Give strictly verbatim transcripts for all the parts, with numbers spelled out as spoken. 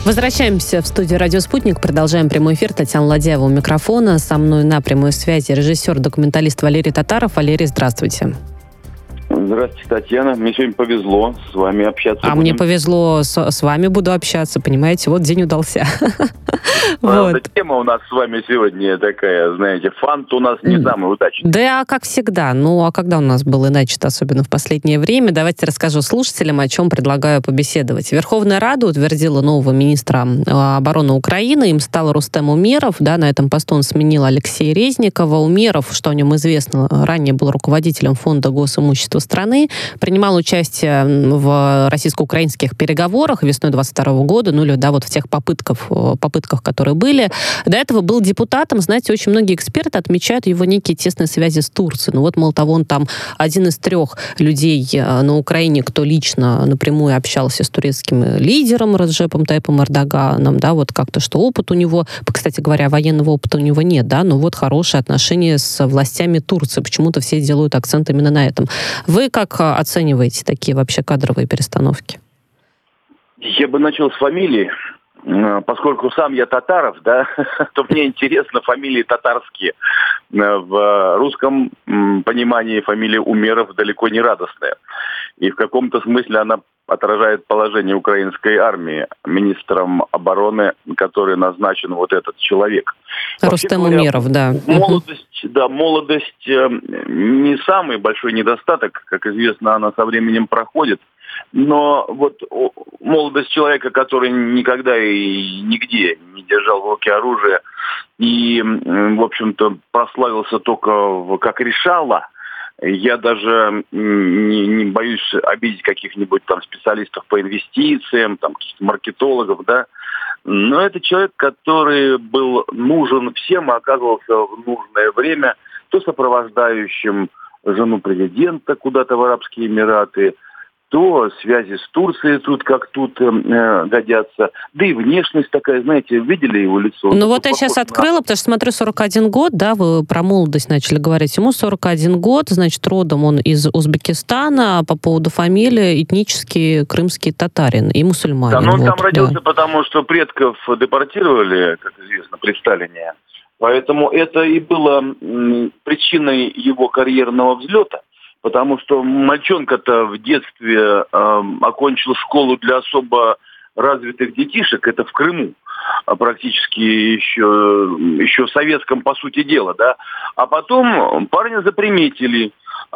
Возвращаемся в студию «Радио Спутник». Продолжаем прямой эфир. Татьяна Ладяева у микрофона. Со мной на прямой связи режиссер-документалист Валерий Татаров. Валерий, здравствуйте. Здравствуйте, Татьяна. Мне сегодня повезло с вами общаться. А будем. мне повезло с, с вами буду общаться, понимаете? Вот день удался. Правда, вот. Тема у нас с вами сегодня такая, знаете, фант у нас не самый удачный. Да, как всегда. Ну, а когда у нас был иначе-то, особенно в последнее время? Давайте расскажу слушателям, о чем предлагаю побеседовать. Верховная Рада утвердила нового министра обороны Украины. Им стал Рустем Умеров. Да, на этом посту он сменил Алексея Резникова. Умеров, что о нем известно, ранее был руководителем Фонда госимущества страны, принимал участие в российско-украинских переговорах весной двадцать второго года, ну или да, вот в тех попытках, попытках, которые были. До этого был депутатом. Знаете, очень многие эксперты отмечают его некие тесные связи с Турцией. Ну вот, мол, того, он там один из трех людей на Украине, кто лично напрямую общался с турецким лидером Раджепом Тайипом Эрдоганом, да, вот как-то, что опыт у него, кстати говоря, военного опыта у него нет, да, но вот хорошие отношения с властями Турции. Почему-то все делают акцент именно на этом. Вы как оцениваете такие вообще кадровые перестановки? Я бы начал с фамилии. Поскольку сам я Татаров, да, то мне интересно фамилии татарские. В русском понимании фамилия Умеров далеко не радостная. И в каком-то смысле она отражает положение украинской армии, министром обороны, который назначен вот этот человек. Рустем Умеров, да. Молодость, да, молодость не самый большой недостаток, как известно, она со временем проходит. Но вот молодость человека, который никогда и нигде не держал в руке оружие и, в общем-то, прославился только как решала, я даже не, не боюсь обидеть каких-нибудь там специалистов по инвестициям, там каких-то маркетологов, да. Но это человек, который был нужен всем и оказывался в нужное время то сопровождающим жену президента куда-то в Арабские Эмираты, то связи с Турцией тут как тут э, годятся. Да и внешность такая, знаете, видели его лицо? Ну вот я сейчас на... открыла, потому что смотрю, сорок один год, да, вы про молодость начали говорить. Ему сорок один год, значит, родом он из Узбекистана, по поводу фамилии этнический крымский татарин и мусульманин. Да, но он вот, там родился, да. Потому что предков депортировали, как известно, при Сталине. Поэтому это и было м, причиной его карьерного взлета. Потому что мальчонка-то в детстве э, окончил школу для особо развитых детишек, это в Крыму, практически еще, еще в советском, по сути дела, да. А потом парня заприметили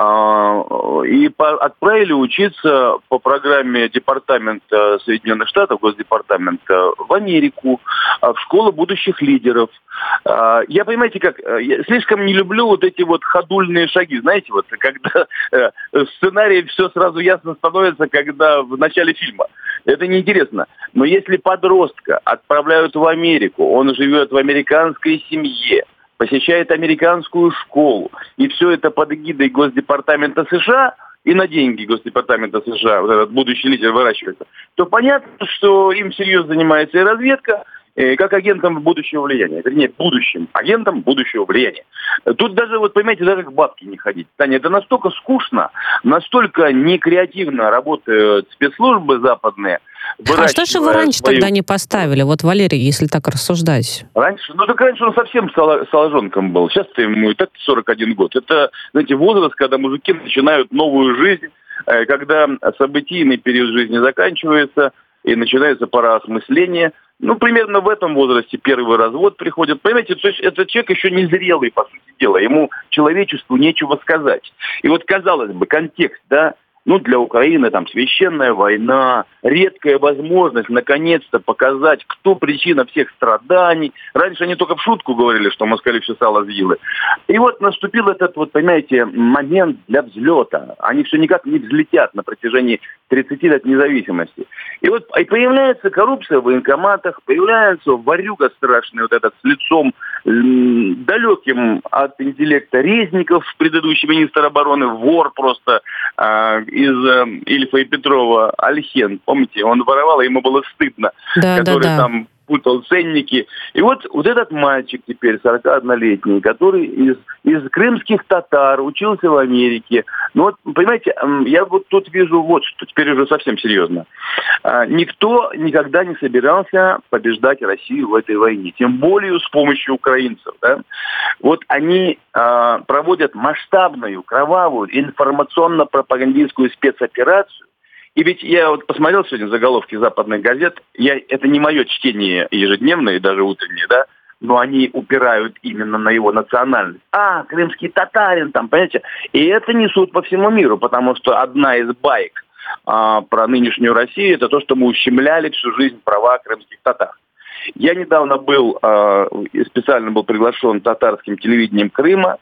э, и по, отправили учиться по программе Департамента Соединенных Штатов, Госдепартамента, в Америку, в школу будущих лидеров. Я, понимаете, как, я слишком не люблю вот эти вот ходульные шаги, знаете, вот, когда э, в сценарии все сразу ясно становится, когда в начале фильма. Это неинтересно. Но если подростка отправляют в Америку, он живет в американской семье, посещает американскую школу, и все это под эгидой Госдепартамента США, и на деньги Госдепартамента США, вот этот будущий лидер выращивается, то понятно, что им серьезно занимается и разведка, как агентом будущего влияния. Вернее, будущим агентом будущего влияния. Тут даже, вот понимаете, даже к бабке не ходить. Таня, это настолько скучно, настолько некреативно работают спецслужбы западные. А что же вы раньше свою... тогда не поставили? Вот, Валерий, если так рассуждать. Раньше? Ну, так раньше он совсем соложонком был. Сейчас-то ему и так сорок один год. Это, знаете, возраст, когда мужики начинают новую жизнь, когда событийный период жизни заканчивается, и начинается пора осмысления. Ну, примерно в этом возрасте первый развод приходит. Понимаете, то есть этот человек еще не зрелый, по сути дела. Ему, человечеству, нечего сказать. И вот, казалось бы, контекст, да, ну, для Украины там священная война, редкая возможность наконец-то показать, кто причина всех страданий. Раньше они только в шутку говорили, что москали все сало съели. И вот наступил этот, вот, понимаете, момент для взлета. Они все никак не взлетят на протяжении тридцати лет независимости. И вот и появляется коррупция в военкоматах, появляется ворюга страшный, вот этот с лицом м, далеким от интеллекта Резников, предыдущий министр обороны, вор просто, э, из э, Ильфа и Петрова, Альхен, помните, он воровал, и ему было стыдно, да, который да, да. там путал ценники. И вот, вот этот мальчик теперь, сорокаоднолетний, который из, из крымских татар учился в Америке. Ну вот, понимаете, я вот тут вижу вот что, теперь уже совсем серьезно. Никто никогда не собирался побеждать Россию в этой войне, тем более с помощью украинцев. Да? Вот они э, проводят масштабную, кровавую, информационно-пропагандистскую спецоперацию. И ведь я вот посмотрел сегодня заголовки западных газет, я, это не мое чтение ежедневное, даже утреннее, да, но они упирают именно на его национальность. А, крымский татарин там, понимаете? И это несут по всему миру, потому что одна из баек а, про нынешнюю Россию, это то, что мы ущемляли всю жизнь права крымских татар. Я недавно был, а, специально был приглашен татарским телевидением Крыма,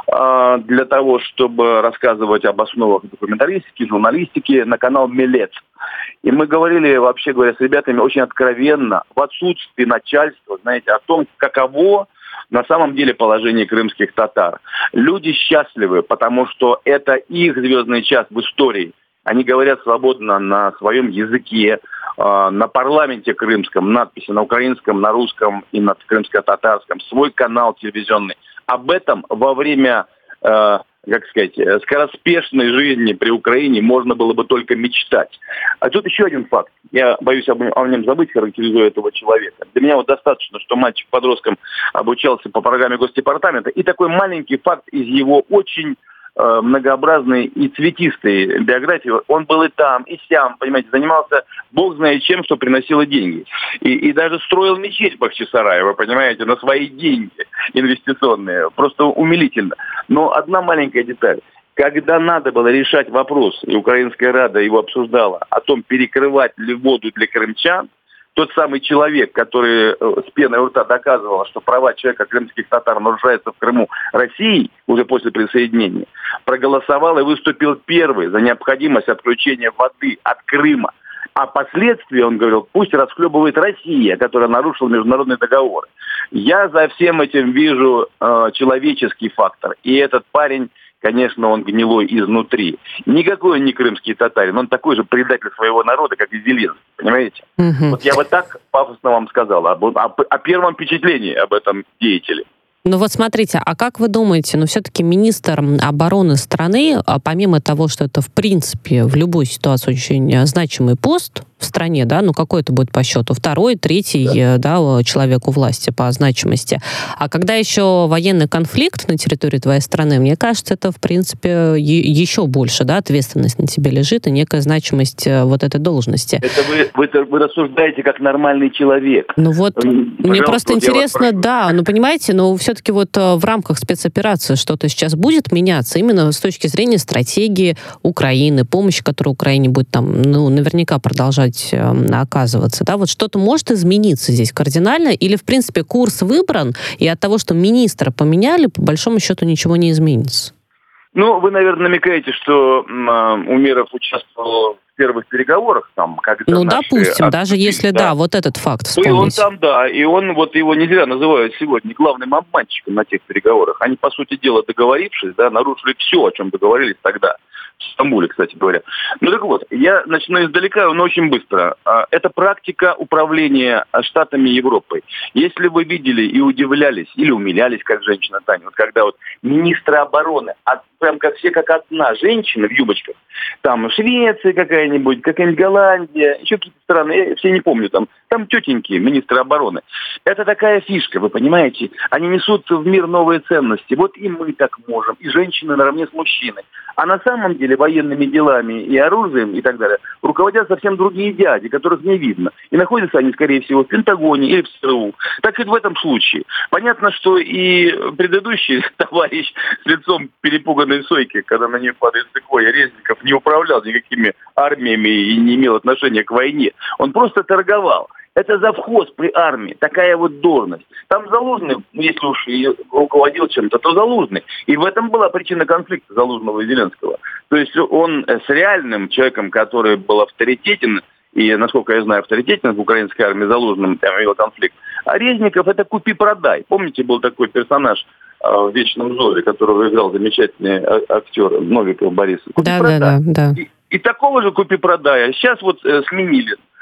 для того, чтобы рассказывать об основах документалистики, журналистики на канал «Мелец». И мы говорили, вообще говоря, с ребятами очень откровенно, в отсутствии начальства, знаете, о том, каково на самом деле положение крымских татар. Люди счастливы, потому что это их звездный час в истории. Они говорят свободно на своем языке, на парламенте крымском, надписи на украинском, на русском и на крымско-татарском, свой канал телевизионный. Об этом во время, э, как сказать, скороспешной жизни при Украине можно было бы только мечтать. А тут еще один факт. Я боюсь об, о нем забыть, характеризуя этого человека. Для меня вот достаточно, что мальчик подростком обучался по программе Госдепартамента. И такой маленький факт из его очень э, многообразной и цветистой биографии. Он был и там, и сям, понимаете, занимался бог знает чем, что приносило деньги. И, и даже строил мечеть в Бахчисарае, вы понимаете, на свои деньги инвестиционные. Просто умилительно. Но одна маленькая деталь. Когда надо было решать вопрос, и Украинская Рада его обсуждала, о том, перекрывать ли воду для крымчан, тот самый человек, который с пеной у рта доказывал, что права человека крымских татар нарушаются в Крыму Россией уже после присоединения, проголосовал и выступил первый за необходимость отключения воды от Крыма. А последствия, он говорил, пусть расхлебывает Россия, которая нарушила международный договор. Я за всем этим вижу э, человеческий фактор. И этот парень, конечно, он гнилой изнутри. Никакой он не крымский татарин, он такой же предатель своего народа, как и Зеленский, понимаете? Угу. Вот я бы так пафосно вам сказал об, о, о первом впечатлении об этом деятеле. Ну вот смотрите, а как вы думаете, ну все-таки министр обороны страны, помимо того, что это в принципе в любой ситуации очень значимый пост в стране, да, ну какой это будет по счету? Второй, третий, да, да человек у власти по значимости. А когда еще военный конфликт на территории твоей страны, мне кажется, это в принципе еще больше, да, ответственность на тебе лежит и некая значимость вот этой должности. Это вы, вы, вы рассуждаете как нормальный человек. Ну вот, Пожалуйста, мне просто вот интересно, да, ну понимаете, но все-таки вот в рамках спецоперации что-то сейчас будет меняться именно с точки зрения стратегии Украины, помощи, которая Украине будет там, ну, наверняка продолжать оказываться, да, вот что-то может измениться здесь кардинально, или, в принципе, курс выбран, и от того, что министра поменяли, по большому счету ничего не изменится? Ну, вы, наверное, намекаете, что м, Умеров участвовал в первых переговорах, там, когда Ну, допустим, даже если, да, да, вот этот факт вспомнить. И он там, да, и он, вот его не зря называют сегодня главным обманщиком на тех переговорах. Они, по сути дела, договорившись, да, нарушили все, о чем договорились тогда. В Стамбуле, кстати говоря. Ну так вот, я начну издалека, но очень быстро. Это практика управления штатами Европы. Если вы видели и удивлялись, или умилялись, как женщина Таня, вот когда вот министры обороны, а прям как все как одна женщина в юбочках, там Швеция какая-нибудь, какая-нибудь Голландия, еще какие-то страны, я все не помню, там, там тетенькие министры обороны. Это такая фишка, вы понимаете? Они несут в мир новые ценности. Вот и мы так можем, и женщины наравне с мужчиной. А на самом деле военными делами и оружием и так далее руководят совсем другие дяди, которых не видно. И находятся они, скорее всего, в Пентагоне или в ЦРУ. Так и в этом случае. Понятно, что и предыдущий товарищ с лицом перепуганной сойки, когда на нее падает секвойя Резников, не управлял никакими армиями и не имел отношения к войне. Он просто торговал. Это завхоз при армии, такая вот должность. Там Залужный, если уж и руководил чем-то, то Залужный. И в этом была причина конфликта Залужного и Зеленского. То есть он с реальным человеком, который был авторитетен, и, насколько я знаю, авторитетен в украинской армии Залужным, там имел конфликт. А Резников — это купи-продай. Помните, был такой персонаж в «Вечном зове», которого играл замечательный актер Новиков Борис. Да, да, да, да. И, и такого же купи-продая сейчас вот э, сменили.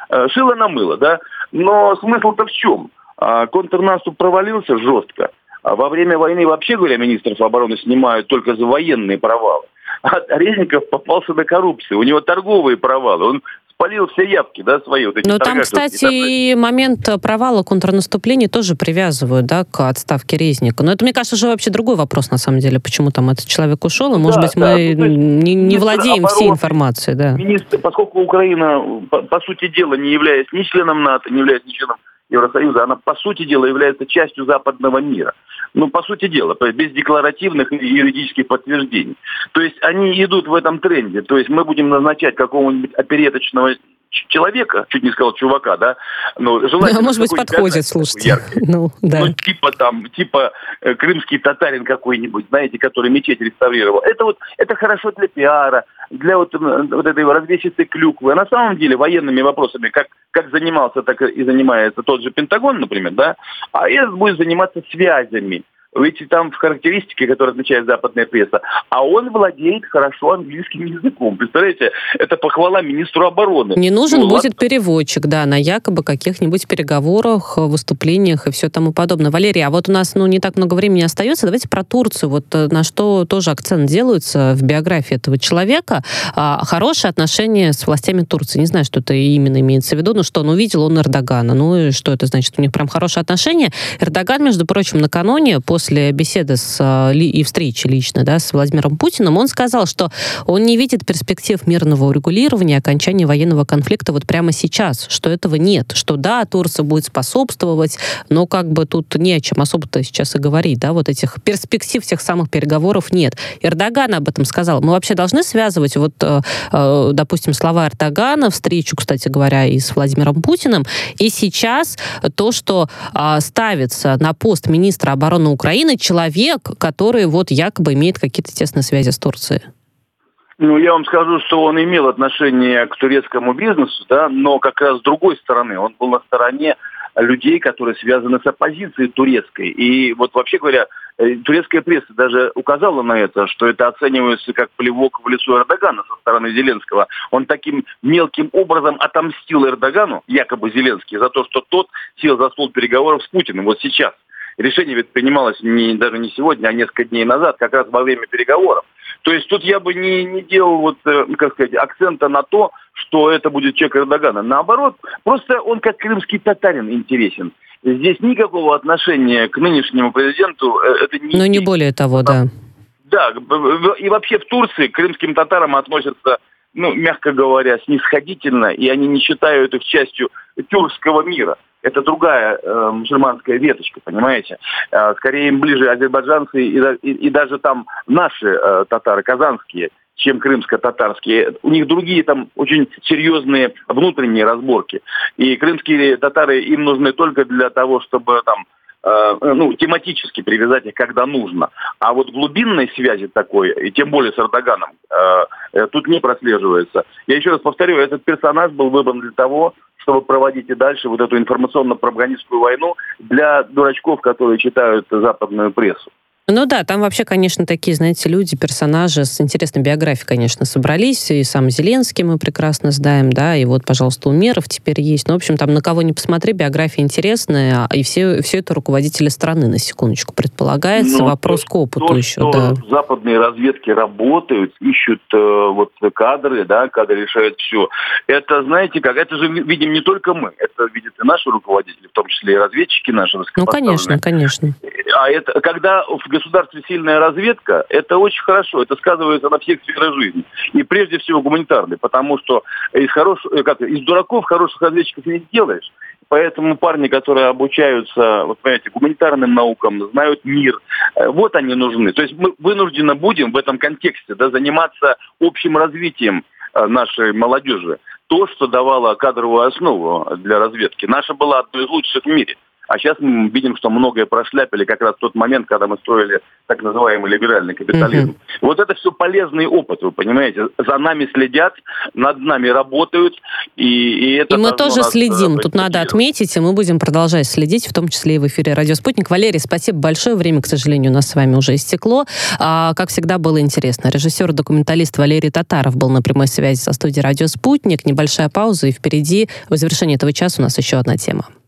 Шило на мыло, да? Но смысл-то в чем? Контрнаступ провалился жестко. Во время войны, вообще говоря, министров обороны снимают только за военные провалы. А Резников попался на коррупцию. У него торговые провалы. Он спалил все явки, да, свои. Вот эти. Но там, кстати, и момент провала контрнаступления тоже привязывают, да, к отставке Резника. Но это, мне кажется, уже вообще другой вопрос, на самом деле, почему там этот человек ушел, и, может да, быть, да. мы ну, не, не владеем обороны, всей информацией, да. Министр, поскольку Украина, по, по сути дела, не являясь ни членом НАТО, не является ни членом Евросоюза, она, по сути дела, является частью западного мира. Ну, по сути дела, без декларативных и юридических подтверждений. То есть они идут в этом тренде. То есть мы будем назначать какого-нибудь опереточного человека, чуть не сказал чувака, да, но желательно... Да, может быть, подходит, слушайте. Ну, да. Ну, типа там, типа э, крымский татарин какой-нибудь, знаете, который мечеть реставрировал. Это вот, это хорошо для пиара, для вот, вот этой развесистой клюквы. А на самом деле военными вопросами, как, как занимался, так и занимается тот же Пентагон, например, да, а этот будет заниматься связями. Ведь там в характеристике, которые отмечает западная пресса, а он владеет хорошо английским языком. Представляете, это похвала министру обороны. Не нужен ну, будет ладно. переводчик, да, на якобы каких-нибудь переговорах, выступлениях и все тому подобное. Валерий, а вот у нас ну, не так много времени остается. Давайте про Турцию. Вот на что тоже акцент делается в биографии этого человека. А, хорошие отношения с властями Турции. Не знаю, что это именно имеется в виду, но что он увидел, он Эрдогана. Ну и что это значит? У них прям хорошие отношения. Эрдоган, между прочим, накануне, после После беседы с, и встречи лично да, с Владимиром Путиным, он сказал, что он не видит перспектив мирного урегулирования, окончания военного конфликта вот прямо сейчас, что этого нет, что да, Турция будет способствовать, но как бы тут не о чем особо-то сейчас и говорить, да, вот этих перспектив, тех самых переговоров нет. Эрдоган об этом сказал. Мы вообще должны связывать вот, допустим, слова Эрдогана, встречу, кстати говоря, и с Владимиром Путиным, и сейчас то, что ставится на пост министра обороны Украины человек, который вот якобы имеет какие-то тесные связи с Турцией? Ну, я вам скажу, что он имел отношение к турецкому бизнесу, да, но как раз с другой стороны. Он был на стороне людей, которые связаны с оппозицией турецкой. И вот вообще говоря, турецкая пресса даже указала на это, что это оценивается как плевок в лицо Эрдогана со стороны Зеленского. Он таким мелким образом отомстил Эрдогану, якобы Зеленский, за то, что тот сел за стол переговоров с Путиным вот сейчас. Решение ведь принималось не, даже не сегодня, а несколько дней назад, как раз во время переговоров. То есть тут я бы не, не делал вот, как сказать, акцента на то, что это будет человек Эрдогана. Наоборот, просто он как крымский татарин интересен. Здесь никакого отношения к нынешнему президенту это не... Но не более того, да. Да, и вообще в Турции к крымским татарам относятся, ну, мягко говоря, снисходительно, и они не считают их частью тюркского мира. Это другая э, мусульманская веточка, понимаете? Э, скорее им ближе азербайджанцы и, и, и даже там наши э, татары, казанские, чем крымско-татарские. У них другие там очень серьезные внутренние разборки. И крымские татары им нужны только для того, чтобы там ну, тематически привязать их, когда нужно. А вот глубинной связи такой, и тем более с Эрдоганом, э, тут не прослеживается. Я еще раз повторю, этот персонаж был выбран для того, чтобы проводить и дальше вот эту информационно-пропагандистскую войну для дурачков, которые читают западную прессу. Ну да, там вообще, конечно, такие, знаете, люди, персонажи с интересной биографией, конечно, собрались. И сам Зеленский мы прекрасно знаем, да, и вот, пожалуйста, Умеров теперь есть. Ну, в общем, там на кого ни посмотри, биография интересная, и все, все это руководители страны, на секундочку, предполагается. Ну, вопрос к опыту то, еще, да. Западные разведки работают, ищут э, вот кадры, да, кадры решают все. Это, знаете как, это же видим не только мы, это видят и наши руководители, в том числе и разведчики наши. Ну, конечно, конечно. А это, когда в государстве сильная разведка, это очень хорошо, это сказывается на всех сферах жизни. И прежде всего гуманитарной, потому что из, хорош, как, из дураков хороших разведчиков не сделаешь. Поэтому парни, которые обучаются, вот понимаете, гуманитарным наукам, знают мир, вот они нужны. То есть мы вынуждены будем в этом контексте, да, заниматься общим развитием нашей молодежи. То, что давало кадровую основу для разведки. Наша была одной из лучших в мире. А сейчас мы видим, что многое прошляпили как раз в тот момент, когда мы строили так называемый либеральный капитализм. Mm-hmm. Вот это все полезный опыт, вы понимаете. За нами следят, над нами работают. И, и, это и мы тоже нас, следим. э, Тут надо отметить, и мы будем продолжать следить, в том числе и в эфире «Радио Спутник». Валерий, спасибо большое. Время, к сожалению, у нас с вами уже истекло. А, как всегда, было интересно. Режиссер и документалист Валерий Татаров был на прямой связи со студией «Радио Спутник». Небольшая пауза, и впереди, в завершении этого часа, у нас еще одна тема.